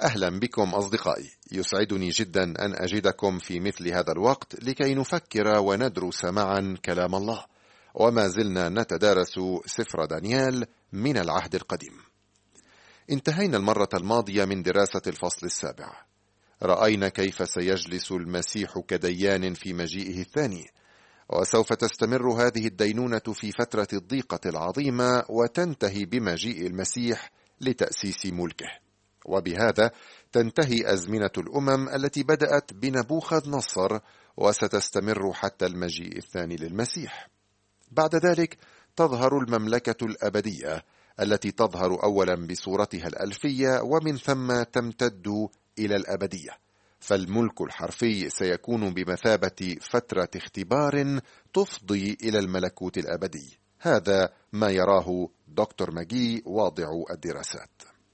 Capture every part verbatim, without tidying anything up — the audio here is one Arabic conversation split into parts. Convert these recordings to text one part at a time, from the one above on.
أهلا بكم أصدقائي، يسعدني جدا أن أجدكم في مثل هذا الوقت لكي نفكر وندرس معا كلام الله، وما زلنا نتدارس سفر دانيال من العهد القديم. انتهينا المرة الماضية من دراسة الفصل السابع. رأينا كيف سيجلس المسيح كديان في مجيئه الثاني، وسوف تستمر هذه الدينونة في فترة الضيقة العظيمة وتنتهي بمجيء المسيح لتأسيس ملكه، وبهذا تنتهي أزمنة الأمم التي بدأت بنبوخذ نصر وستستمر حتى المجيء الثاني للمسيح. بعد ذلك تظهر المملكة الأبدية التي تظهر أولا بصورتها الألفية ومن ثم تمتد إلى الأبدية، فالملك الحرفي سيكون بمثابة فترة اختبار تفضي إلى الملكوت الأبدي. هذا ما يراه دكتور ماجي واضع الدراسات.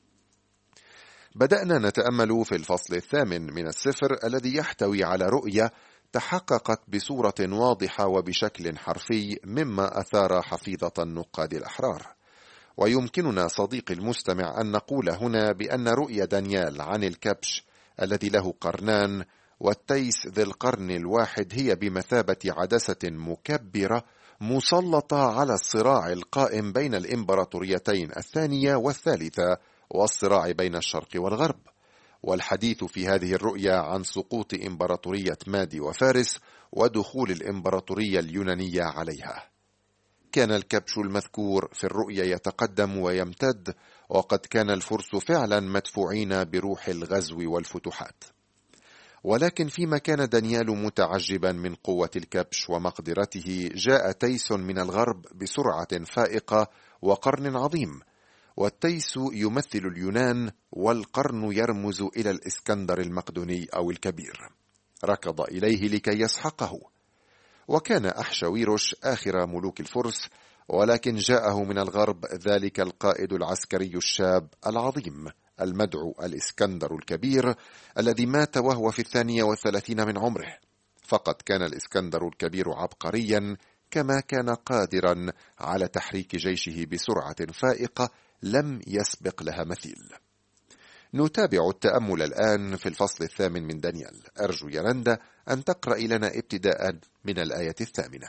بدأنا نتأمل في الفصل الثامن من السفر الذي يحتوي على رؤية تحققت بصورة واضحة وبشكل حرفي مما أثار حفيظة النقاد الأحرار. ويمكننا صديقي المستمع أن نقول هنا بأن رؤية دانيال عن الكبش الذي له قرنان والتيس ذي القرن الواحد هي بمثابة عدسة مكبرة مسلطة على الصراع القائم بين الإمبراطوريتين الثانية والثالثة والصراع بين الشرق والغرب. والحديث في هذه الرؤية عن سقوط إمبراطورية مادي وفارس ودخول الإمبراطورية اليونانية عليها. كان الكبش المذكور في الرؤية يتقدم ويمتد، وقد كان الفرس فعلا مدفوعين بروح الغزو والفتوحات. ولكن فيما كان دانيال متعجبا من قوة الكبش ومقدرته، جاء تيس من الغرب بسرعة فائقة وقرن عظيم، والتيس يمثل اليونان والقرن يرمز إلى الإسكندر المقدوني أو الكبير. ركض إليه لكي يسحقه، وكان أحشويروش آخر ملوك الفرس، ولكن جاءه من الغرب ذلك القائد العسكري الشاب العظيم المدعو الإسكندر الكبير الذي مات وهو في الثانية والثلاثين من عمره. فقد كان الإسكندر الكبير عبقريا، كما كان قادرا على تحريك جيشه بسرعة فائقة لم يسبق لها مثيل. نتابع التأمل الآن في الفصل الثامن من دانيال. أرجو يا رندا أن تقرأ لنا ابتداء من الآية الثامنة.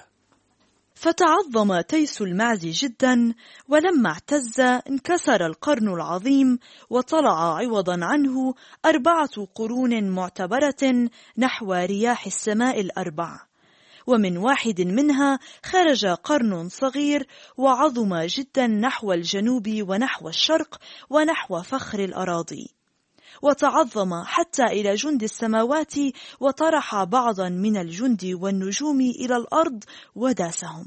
فتعظم تيس المعز جدا، ولما اعتز انكسر القرن العظيم، وطلع عوضا عنه أربعة قرون معتبرة نحو رياح السماء الأربع، ومن واحد منها خرج قرن صغير وعظم جدا نحو الجنوب ونحو الشرق ونحو فخر الأراضي، وتعظم حتى إلى جند السماوات، وطرح بعضا من الجند والنجوم إلى الأرض وداسهم،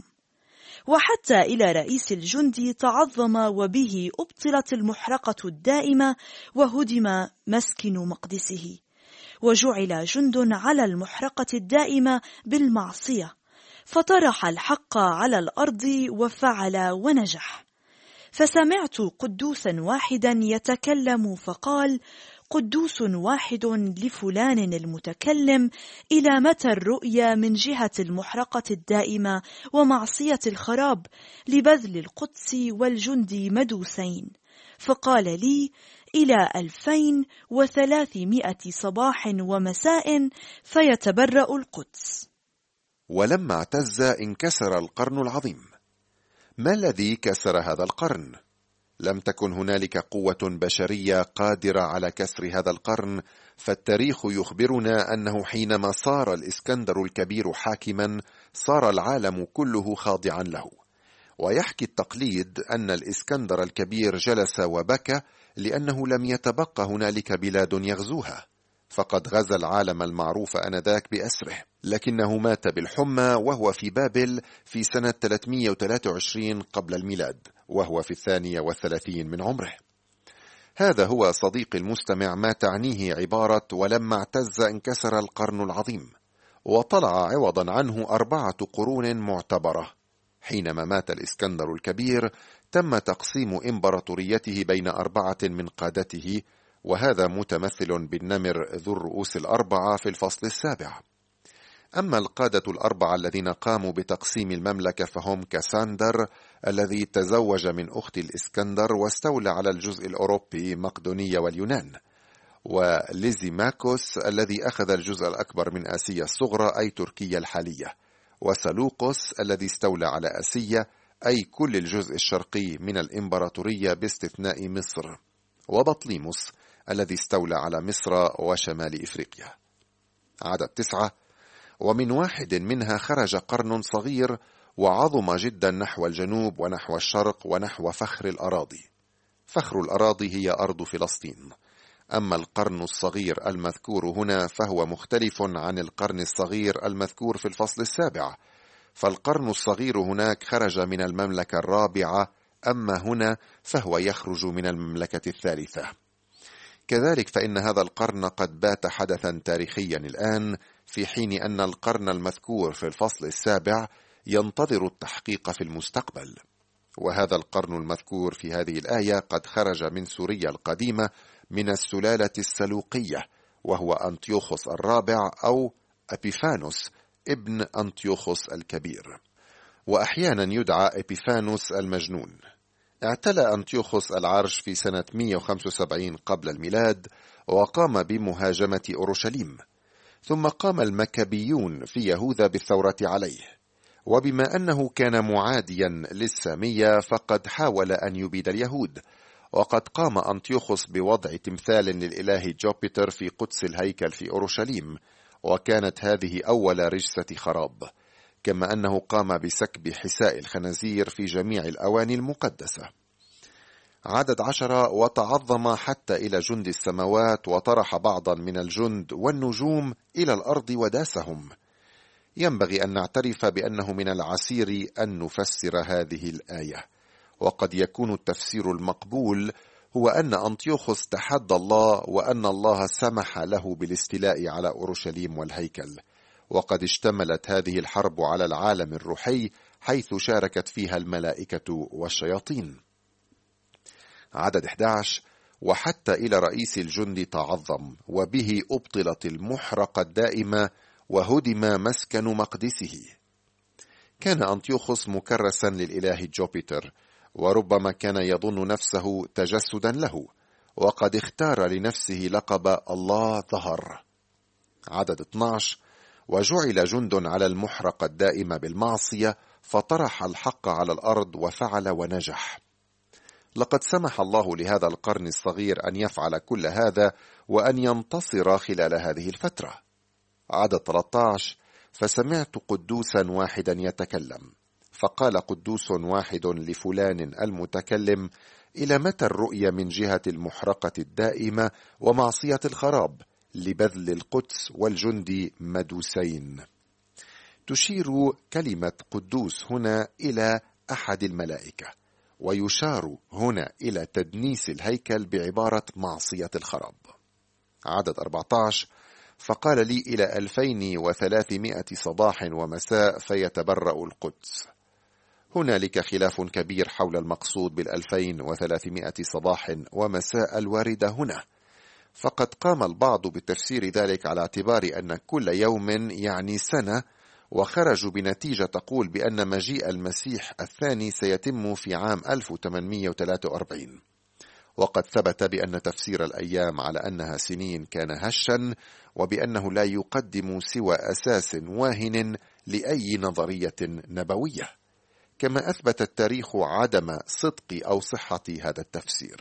وحتى إلى رئيس الجند تعظم، وبه أبطلت المحرقة الدائمة وهدم مسكن مقدسه، وجعل جند على المحرقة الدائمة بالمعصية، فطرح الحق على الأرض وفعل ونجح. فسمعت قدوسا واحدا يتكلم فقال: قدوس واحد لفلان المتكلم، إلى متى الرؤيا من جهة المحرقة الدائمة ومعصية الخراب لبذل القدس والجند مدوسين؟ فقال لي: إلى ألفين وثلاثمائة صباح ومساء فيتبرأ القدس. ولما اعتز انكسر القرن العظيم. ما الذي كسر هذا القرن؟ لم تكن هنالك قوة بشرية قادرة على كسر هذا القرن، فالتاريخ يخبرنا أنه حينما صار الإسكندر الكبير حاكما صار العالم كله خاضعا له. ويحكي التقليد أن الإسكندر الكبير جلس وبكى لأنه لم يتبقى هنالك بلاد يغزوها، فقد غزا العالم المعروف آنذاك بأسره، لكنه مات بالحمى وهو في بابل في سنة ثلاثمائة وثلاثة وعشرين قبل الميلاد، وهو في الثانية والثلاثين من عمره. هذا هو صديقي المستمع ما تعنيه عبارة ولما اعتز انكسر القرن العظيم، وطلع عوضا عنه أربعة قرون معتبرة. حينما مات الإسكندر الكبير تم تقسيم إمبراطوريته بين أربعة من قادته، وهذا متمثل بالنمر ذو الرؤوس الأربعة في الفصل السابع. أما القادة الأربعة الذين قاموا بتقسيم المملكة فهم كاساندر الذي تزوج من أخت الإسكندر واستولى على الجزء الأوروبي مقدونية واليونان، وليزيماكوس الذي أخذ الجزء الأكبر من آسيا الصغرى أي تركيا الحالية، وسلوقس الذي استولى على آسيا أي كل الجزء الشرقي من الإمبراطورية باستثناء مصر، وبطليموس الذي استولى على مصر وشمال إفريقيا. عدد تسعة: ومن واحد منها خرج قرن صغير وعظم جدا نحو الجنوب ونحو الشرق ونحو فخر الأراضي. فخر الأراضي هي أرض فلسطين. أما القرن الصغير المذكور هنا فهو مختلف عن القرن الصغير المذكور في الفصل السابع، فالقرن الصغير هناك خرج من المملكة الرابعة، أما هنا فهو يخرج من المملكة الثالثة. كذلك فإن هذا القرن قد بات حدثا تاريخيا الآن، في حين أن القرن المذكور في الفصل السابع ينتظر التحقيق في المستقبل. وهذا القرن المذكور في هذه الآية قد خرج من سوريا القديمة من السلالة السلوقية، وهو أنطيوخوس الرابع أو أبيفانوس ابن أنطيوخوس الكبير، وأحيانا يدعى إبيفانوس المجنون. اعتلى أنطيوخوس العرش في سنة مئة وخمسة وسبعين قبل الميلاد، وقام بمهاجمة أورشليم، ثم قام المكابيون في يهوذا بالثورة عليه، وبما أنه كان معاديا للسامية فقد حاول أن يبيد اليهود، وقد قام أنطيوخوس بوضع تمثال للإله جوبيتر في قدس الهيكل في أورشليم، وكانت هذه أول رجسة خراب، كما أنه قام بسكب حساء الخنازير في جميع الأواني المقدسة. عدد عشرة: وتعظم حتى إلى جند السماوات وطرح بعضا من الجند والنجوم إلى الأرض وداسهم. ينبغي أن نعترف بأنه من العسير أن نفسر هذه الآية، وقد يكون التفسير المقبول هو أن أنطيوخوس تحدى الله، وأن الله سمح له بالاستيلاء على أورشليم والهيكل، وقد اشتملت هذه الحرب على العالم الروحي حيث شاركت فيها الملائكة والشياطين. عدد أحد عشر: وحتى إلى رئيس الجند تعظم، وبه أبطلت المحرقة الدائمة وهدم مسكن مقدسه. كان أنطيوخوس مكرسا للإله جوبيتر، وربما كان يظن نفسه تجسدا له، وقد اختار لنفسه لقب الله ظهر. عدد اثني عشر: وجعل جند على المحرقة الدائمة بالمعصية، فطرح الحق على الأرض وفعل ونجح. لقد سمح الله لهذا القرن الصغير أن يفعل كل هذا وأن ينتصر خلال هذه الفترة. عدد ثلاثة عشر: فسمعت قدوسا واحدا يتكلم، فقال قدوس واحد لفلان المتكلم: إلى متى الرؤية من جهة المحرقة الدائمة ومعصية الخراب لبذل القدس والجند مدوسين؟ تشير كلمة قدوس هنا إلى أحد الملائكة، ويشار هنا إلى تدنيس الهيكل بعبارة معصية الخراب. عدد أربعة عشر: فقال لي إلى ألفين وثلاثمائة صباح ومساء فيتبرأ القدس. هنالك خلاف كبير حول المقصود بالألفين وثلاثمائة صباح ومساء الواردة هنا، فقد قام البعض بتفسير ذلك على اعتبار أن كل يوم يعني سنة، وخرجوا بنتيجة تقول بأن مجيء المسيح الثاني سيتم في عام ألف وثمانمائة وثلاثة وأربعين، وقد ثبت بأن تفسير الأيام على أنها سنين كان هشا، وبأنه لا يقدم سوى أساس واهن لأي نظرية نبوية، كما أثبت التاريخ عدم صدق أو صحة هذا التفسير.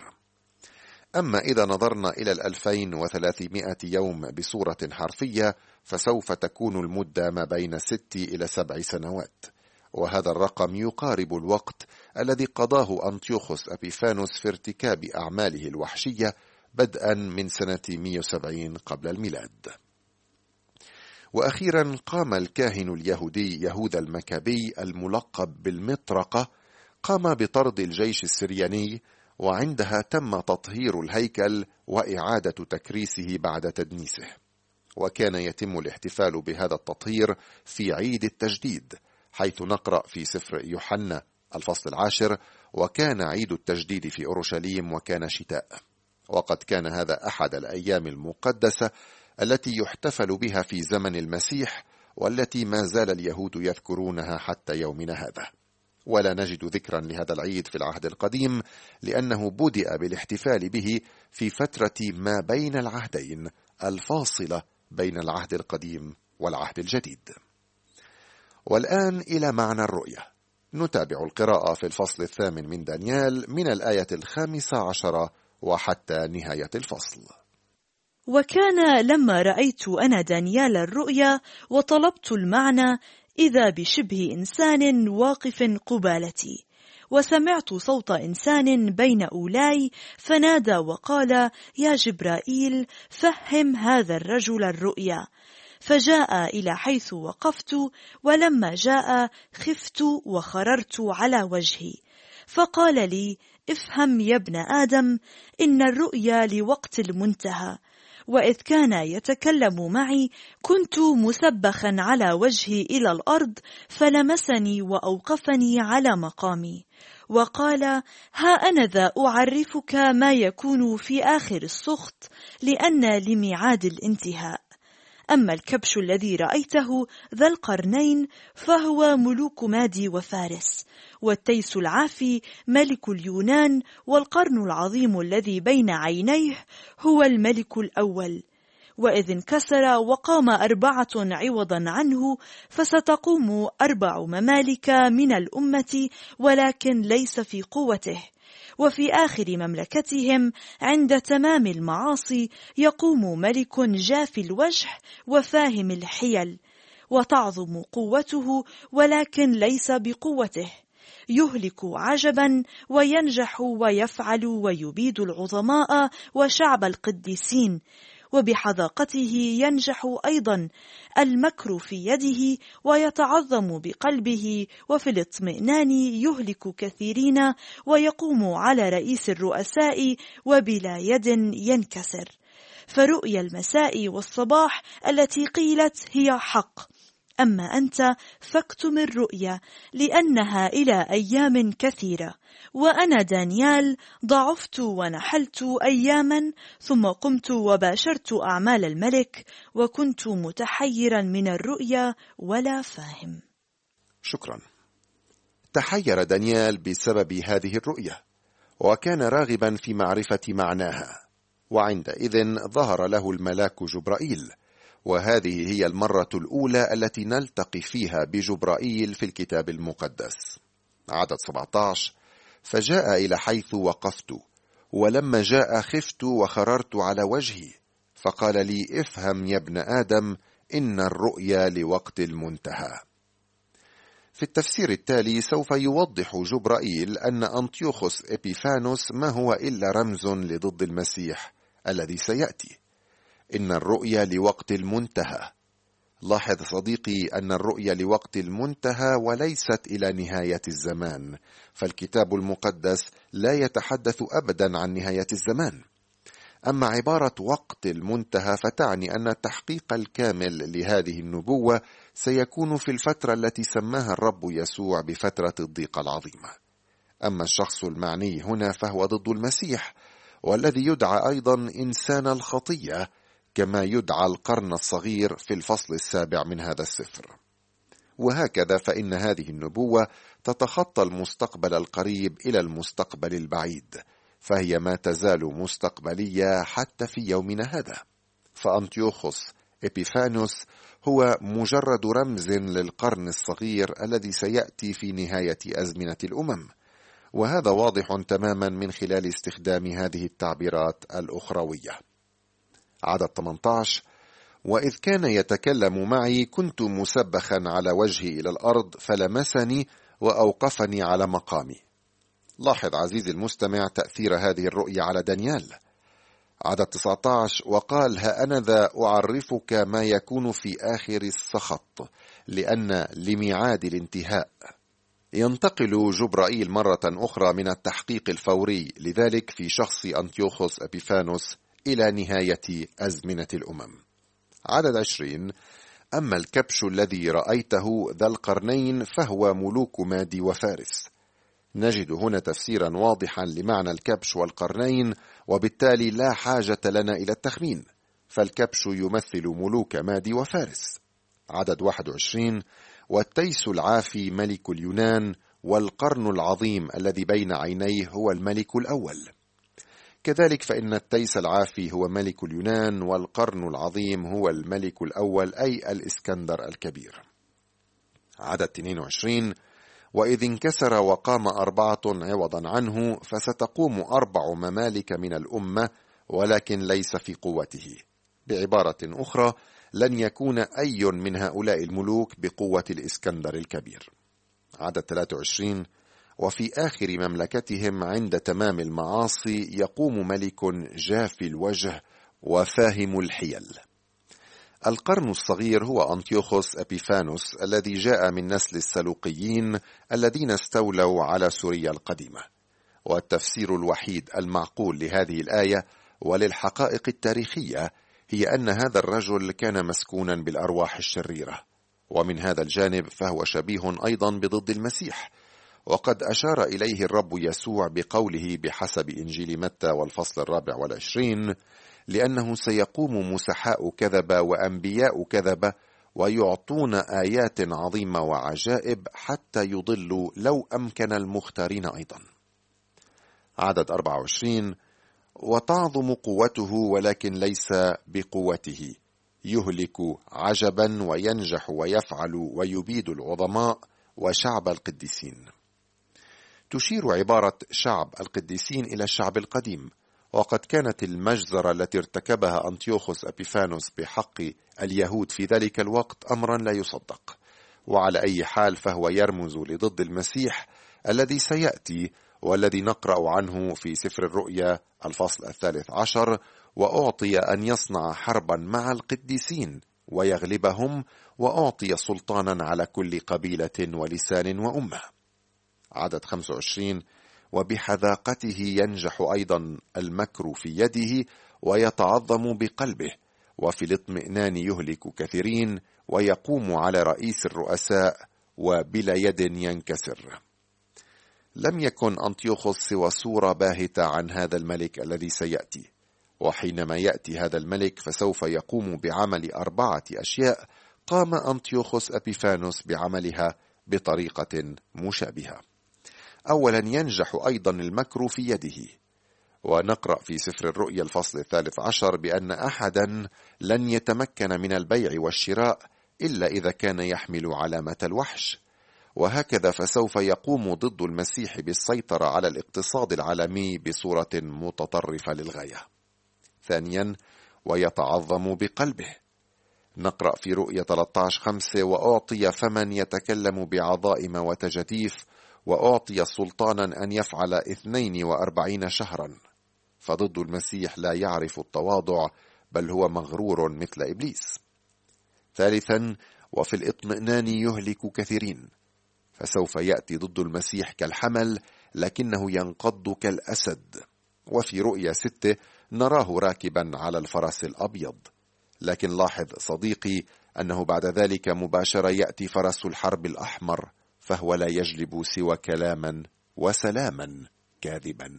أما إذا نظرنا إلى الألفين وثلاثمائة يوم بصورة حرفية، فسوف تكون المدة ما بين ست إلى سبع سنوات، وهذا الرقم يقارب الوقت الذي قضاه أنطيوخوس أبيفانوس في ارتكاب أعماله الوحشية بدءا من سنة مئة وسبعين قبل الميلاد. وأخيرا قام الكاهن اليهودي يهوذا المكابي الملقب بالمطرقة، قام بطرد الجيش السرياني، وعندها تم تطهير الهيكل وإعادة تكريسه بعد تدنيسه. وكان يتم الاحتفال بهذا التطهير في عيد التجديد، حيث نقرأ في سفر يوحنا الفصل العاشر: وكان عيد التجديد في أورشليم وكان شتاء. وقد كان هذا أحد الأيام المقدسة التي يحتفل بها في زمن المسيح، والتي ما زال اليهود يذكرونها حتى يومنا هذا. ولا نجد ذكرا لهذا العيد في العهد القديم، لأنه بدأ بالاحتفال به في فترة ما بين العهدين الفاصلة بين العهد القديم والعهد الجديد. والآن إلى معنى الرؤية. نتابع القراءة في الفصل الثامن من دانيال من الآية الخامسة عشرة وحتى نهاية الفصل. وكان لما رأيت أنا دانيال الرؤيا وطلبت المعنى، إذا بشبه إنسان واقف قبالتي، وسمعت صوت إنسان بين أولاي فنادى وقال: يا جبرائيل، فهم هذا الرجل الرؤيا. فجاء إلى حيث وقفت، ولما جاء خفت وخررت على وجهي. فقال لي: افهم يا ابن آدم، إن الرؤيا لوقت المنتهى. وإذ كان يتكلم معي كنت مسبخا على وجهي إلى الأرض، فلمسني وأوقفني على مقامي، وقال: ها أنا ذا أعرفك ما يكون في آخر السخط، لأن لميعاد الانتهاء. أما الكبش الذي رأيته ذا القرنين فهو ملوك مادي وفارس، والتيس العافي ملك اليونان، والقرن العظيم الذي بين عينيه هو الملك الأول. وإذ انكسر وقام أربعة عوضا عنه، فستقوم أربع ممالك من الأمة، ولكن ليس في قوته. وفي آخر مملكتهم عند تمام المعاصي يقوم ملك جاف الوجه وفاهم الحيل، وتعظم قوته ولكن ليس بقوته، يهلك عجبا وينجح ويفعل ويبيد العظماء وشعب القديسين، وبحذاقته ينجح أيضا المكر في يده، ويتعظم بقلبه، وفي الاطمئنان يهلك كثيرين، ويقوم على رئيس الرؤساء وبلا يد ينكسر. فرؤيا المساء والصباح التي قيلت هي حق، أما أنت فاكتم الرؤيا، لأنها إلى أيام كثيرة. وأنا دانيال ضعفت ونحلت أياما، ثم قمت وباشرت أعمال الملك، وكنت متحيرا من الرؤيا ولا فاهم. شكرا. تحير دانيال بسبب هذه الرؤيا، وكان راغبا في معرفة معناها، وعندئذ ظهر له الملاك جبرائيل، وهذه هي المرة الأولى التي نلتقي فيها بجبرائيل في الكتاب المقدس. عدد سبعة عشر: فجاء إلى حيث وقفت، ولما جاء خفت وخررت على وجهي، فقال لي: افهم يا ابن آدم، إن الرؤيا لوقت المنتهى. في التفسير التالي سوف يوضح جبرائيل أن أنطيوخوس إبيفانوس ما هو إلا رمز لضد المسيح الذي سيأتي. إن الرؤيا لوقت المنتهى. لاحظ صديقي أن الرؤيا لوقت المنتهى وليست إلى نهاية الزمان، فالكتاب المقدس لا يتحدث أبدا عن نهاية الزمان. أما عبارة وقت المنتهى فتعني أن التحقيق الكامل لهذه النبوة سيكون في الفترة التي سماها الرب يسوع بفترة الضيقة العظيمة. أما الشخص المعني هنا فهو ضد المسيح، والذي يدعى أيضا إنسان الخطية، كما يدعى القرن الصغير في الفصل السابع من هذا السفر. وهكذا فإن هذه النبوة تتخطى المستقبل القريب إلى المستقبل البعيد، فهي ما تزال مستقبلية حتى في يومنا هذا. فأنطيوخوس إبيفانوس هو مجرد رمز للقرن الصغير الذي سيأتي في نهاية أزمنة الأمم، وهذا واضح تماما من خلال استخدام هذه التعبيرات الأخروية. عدد ثمانية عشر: وإذ كان يتكلم معي كنت مسبخا على وجهي إلى الأرض، فلمسني وأوقفني على مقامي. لاحظ عزيزي المستمع تأثير هذه الرؤية على دانيال. عدد تسعة عشر: وقال: ها أنا ذا أعرفك ما يكون في آخر السخط، لأن لميعاد الانتهاء. ينتقل جبرائيل مرة أخرى من التحقيق الفوري لذلك في شخص أنطيوخوس إبيفانوس إلى نهاية أزمنة الأمم. عدد عشرين: أما الكبش الذي رأيته ذا القرنين فهو ملوك مادي وفارس. نجد هنا تفسيرا واضحا لمعنى الكبش والقرنين، وبالتالي لا حاجة لنا إلى التخمين، فالكبش يمثل ملوك مادي وفارس. عدد واحد وعشرين: والتيس العافي ملك اليونان، والقرن العظيم الذي بين عينيه هو الملك الأول. كذلك فإن التيس العافي هو ملك اليونان، والقرن العظيم هو الملك الأول أي الإسكندر الكبير. عدد اثنين وعشرين: وإذ انكسر وقام أربعة عوضا عنه، فستقوم أربع ممالك من الأمة ولكن ليس في قوته. بعبارة أخرى، لن يكون أي من هؤلاء الملوك بقوة الإسكندر الكبير. عدد ثلاثة وعشرين: وفي آخر مملكتهم عند تمام المعاصي يقوم ملك جافي الوجه وفاهم الحيل. القرن الصغير هو أنطيوخوس أبيفانوس الذي جاء من نسل السلوقيين الذين استولوا على سوريا القديمة. والتفسير الوحيد المعقول لهذه الآية وللحقائق التاريخية هي أن هذا الرجل كان مسكونا بالأرواح الشريرة، ومن هذا الجانب فهو شبيه أيضا بضد المسيح، وقد أشار إليه الرب يسوع بقوله بحسب إنجيل متى والفصل الرابع والعشرين: لأنه سيقوم مسحاء كذبة وأنبياء كذبة ويعطون آيات عظيمة وعجائب حتى يضلوا لو أمكن المختارين أيضا. عدد أربعة وعشرين: وتعظم قوته ولكن ليس بقوته، يهلك عجبا وينجح ويفعل ويبيد العظماء وشعب القديسين. تشير عبارة شعب القديسين إلى الشعب القديم، وقد كانت المجزرة التي ارتكبها أنطيوخوس أبيفانوس بحق اليهود في ذلك الوقت أمرا لا يصدق. وعلى أي حال فهو يرمز لضد المسيح الذي سيأتي، والذي نقرأ عنه في سفر الرؤيا الفصل الثالث عشر: وأعطي أن يصنع حربا مع القديسين ويغلبهم، وأعطي سلطانا على كل قبيلة ولسان وأمة. عدد خمسة وعشرين: وبحذاقته ينجح أيضا المكر في يده ويتعظم بقلبه، وفي الاطمئنان يهلك كثيرين، ويقوم على رئيس الرؤساء وبلا يد ينكسر. لم يكن أنطيوخوس سوى صورة باهتة عن هذا الملك الذي سيأتي، وحينما يأتي هذا الملك فسوف يقوم بعمل أربعة أشياء قام أنطيوخوس أبيفانوس بعملها بطريقة مشابهة. أولا، ينجح أيضا المكر في يده، ونقرأ في سفر الرؤيا الفصل الثالث عشر بأن أحدا لن يتمكن من البيع والشراء إلا إذا كان يحمل علامة الوحش. وهكذا فسوف يقوم ضد المسيح بالسيطرة على الاقتصاد العالمي بصورة متطرفة للغاية. ثانيا، ويتعظم بقلبه. نقرأ في رؤيا ثلاثة عشر خمسة: وأعطي فمن يتكلم بعظائم وتجديف، وأعطي سلطانا أن يفعل اثنين وأربعين شهرا. فضد المسيح لا يعرف التواضع، بل هو مغرور مثل إبليس. ثالثا، وفي الاطمئنان يهلك كثيرين. فسوف يأتي ضد المسيح كالحمل لكنه ينقض كالأسد. وفي رؤيا ستة نراه راكبا على الفرس الأبيض. لكن لاحظ صديقي أنه بعد ذلك مباشرة يأتي فرس الحرب الأحمر، فهو لا يجلب سوى كلاما وسلاما كاذبا.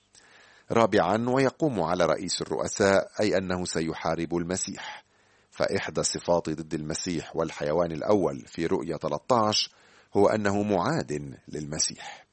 رابعا، ويقوم على رئيس الرؤساء، أي أنه سيحارب المسيح. فإحدى صفات ضد المسيح والحيوان الأول في رؤيا ثلاثة عشر هو أنه معاد للمسيح.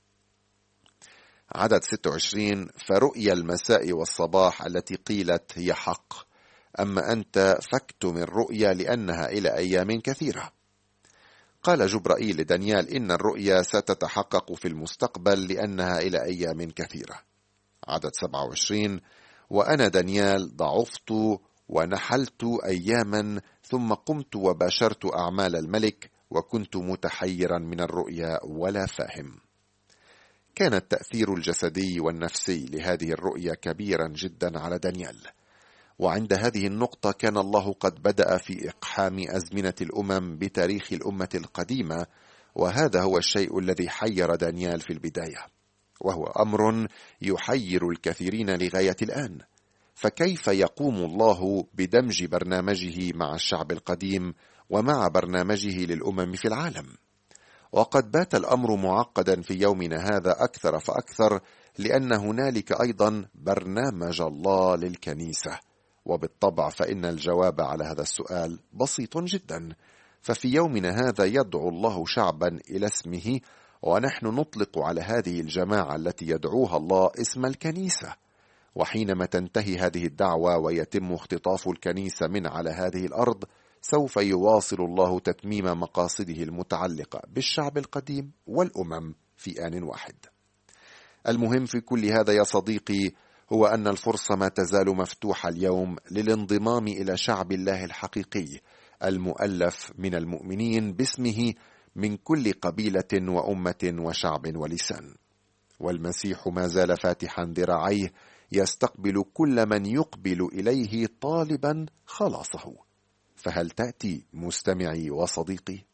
عدد ستة وعشرين: فرؤيا المساء والصباح التي قيلت هي حق، أما أنت فاكتم الرؤيا لأنها إلى أيام كثيرة. قال جبرائيل لدانيال إن الرؤيا ستتحقق في المستقبل لأنها إلى أيام كثيرة. عدد سبعة وعشرين: وأنا دانيال ضعفت ونحلت أياما، ثم قمت وباشرت أعمال الملك، وكنت متحيرا من الرؤيا ولا فاهم. كان التأثير الجسدي والنفسي لهذه الرؤيا كبيرا جدا على دانيال. وعند هذه النقطة كان الله قد بدأ في إقحام أزمنة الأمم بتاريخ الأمة القديمة، وهذا هو الشيء الذي حير دانيال في البداية، وهو أمر يحير الكثيرين لغاية الآن. فكيف يقوم الله بدمج برنامجه مع الشعب القديم ومع برنامجه للأمم في العالم؟ وقد بات الأمر معقدا في يومنا هذا أكثر فأكثر، لأن هنالك أيضا برنامج الله للكنيسة. وبالطبع فإن الجواب على هذا السؤال بسيط جدا. ففي يومنا هذا يدعو الله شعبا إلى اسمه ونحن نطلق على هذه الجماعة التي يدعوها الله اسم الكنيسة. وحينما تنتهي هذه الدعوة ويتم اختطاف الكنيسة من على هذه الأرض، سوف يواصل الله تتميم مقاصده المتعلقة بالشعب القديم والأمم في آن واحد. المهم في كل هذا يا صديقي هو أن الفرصة ما تزال مفتوحة اليوم للانضمام إلى شعب الله الحقيقي المؤلف من المؤمنين باسمه من كل قبيلة وأمة وشعب ولسان. والمسيح ما زال فاتحا ذراعيه يستقبل كل من يقبل إليه طالبا خلاصه. فهل تأتي مستمعي وصديقي؟